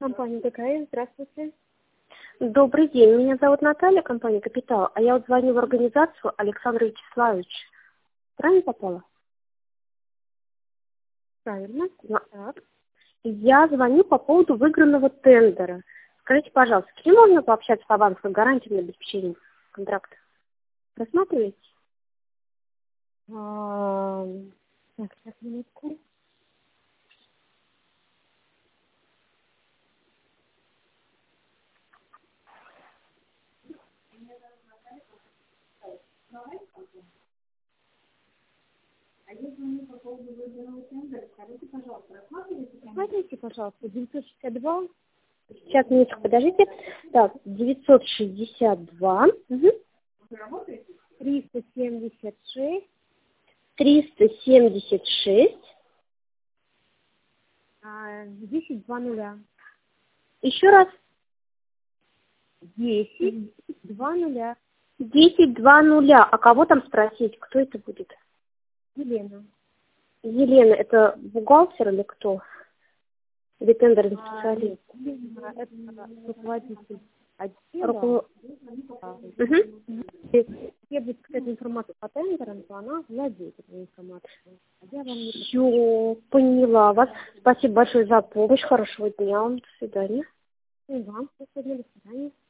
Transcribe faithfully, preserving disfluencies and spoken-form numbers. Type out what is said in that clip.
Компания ДКС, здравствуйте. Добрый день, меня зовут Наталья, компания «Капитал», а я вот звоню в организацию Александра Вячеславовича. Правильно попала? Правильно. Да. Так. Я звоню по поводу выигранного тендера. Скажите, пожалуйста, с кем можно пообщаться по банковской гарантии на обеспечение контракта? Рассматриваете? А, так, сейчас минутку. Смотрите, пожалуйста, девятьсот шестьдесят два. Сейчас, минутку, подождите. Так, девятьсот шестьдесят два, угу. триста семьдесят шесть. триста семьдесят шесть. А, десять два нуля. Еще раз. Десять два нуля. десять два нуля. А кого там спросить? Кто это будет? Елена. Елена, это бухгалтер или кто? Или тендерный А, специалист? Елена, это руководитель отдела. Руку- А, Мгм. Если требуется какая-то информация по тендерам, то она владеет этой информацией. А я вам не Всё, поняла вас. Спасибо большое за помощь. Хорошего дня вам. До свидания. подскажу. И вам. До свидания. До свидания.